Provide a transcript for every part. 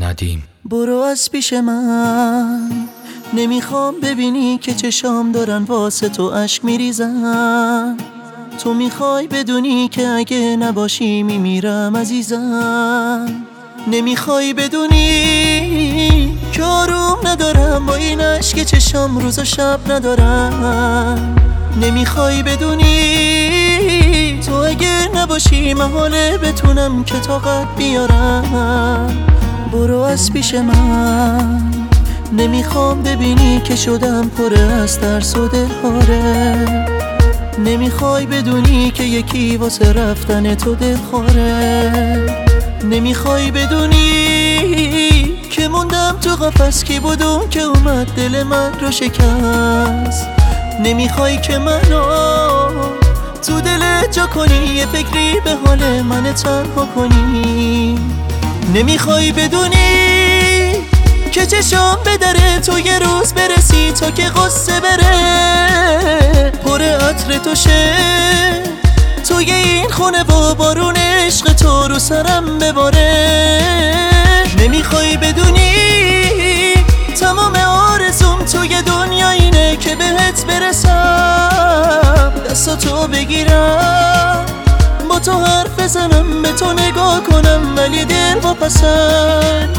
ندیم. برو از پیش من، نمیخوام ببینی که چشام دارن واسه تو اشک میریزن. تو میخوای بدونی که اگه نباشی میمیرم عزیزم. نمیخوای بدونی که آروم ندارم با این اشک چشام روز و شب ندارم. نمیخوای بدونی تو اگه نباشی محاله بتونم که طاقت بیارم. برو از پیش من، نمیخوام ببینی که شدم پر از ترس و دلهاره. نمیخوای بدونی که یکی واسه رفتن تو دلخواره. نمیخوای بدونی که موندم تو قفس، کی بودم که اومد دل من رو شکست. نمیخوای که منو تو دلت جا کنی، یه فکری به حال من تنها کنی. نمیخوای بدونی که چشام به در تو یه روز برسی تا که قصه بره پر عطر تو شه توی این خونه و بارون عشق تو رو سرم بباره. نمیخوای بدونی تمام آرزوم توی دنیا اینه که بهت برسم، دستاتو بگیرم با تو حرف بزنم، به تو نگاه کنم ولی دل واپسم.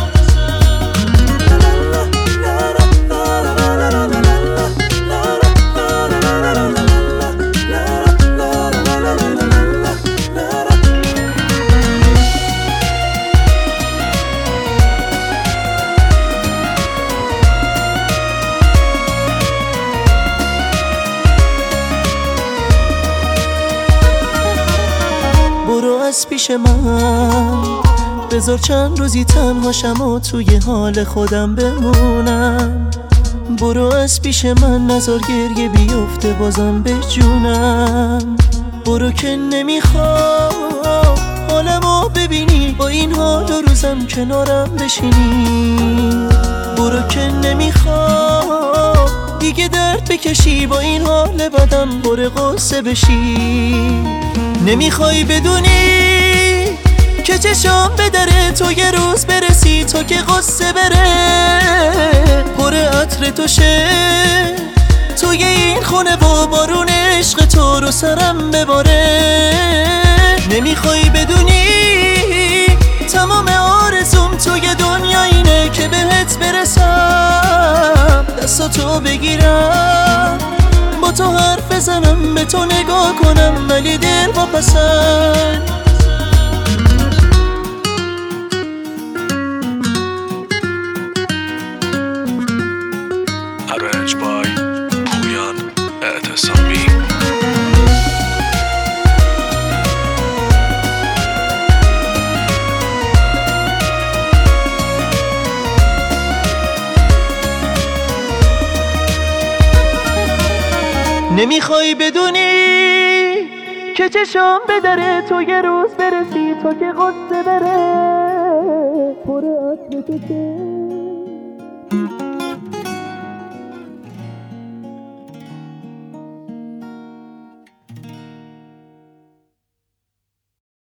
برو از پیش من، بذار چند روزی تنهاشم و توی حال خودم بمونم. برو از پیش من، نذار گریه بیفته بازم به جونم. برو که نمیخوام حالمو ببینی با این حال و روزم کنارم بشینی. برو که نمیخوام دیگه درد بکشی با این حال بدم پر قصه بشی. نمیخوای بدونی که چشام به در تو یه روز برسی تا که قصه بره پر عطر تو شه توی این خونه و بارون عشق تو رو سرم بباره. نمیخوای بدونی تمام آرزوم توی دنیا اینه که بهت برسم، دستاتو بگیرم با تو حرف بزنم، به تو نگاه کنم ولی دل واپسم. Arranged by پویان اعتصامی. نمیخوای بدونی که چشام به در تو یه روز برسی تا که قصه بره پر عطر تو شه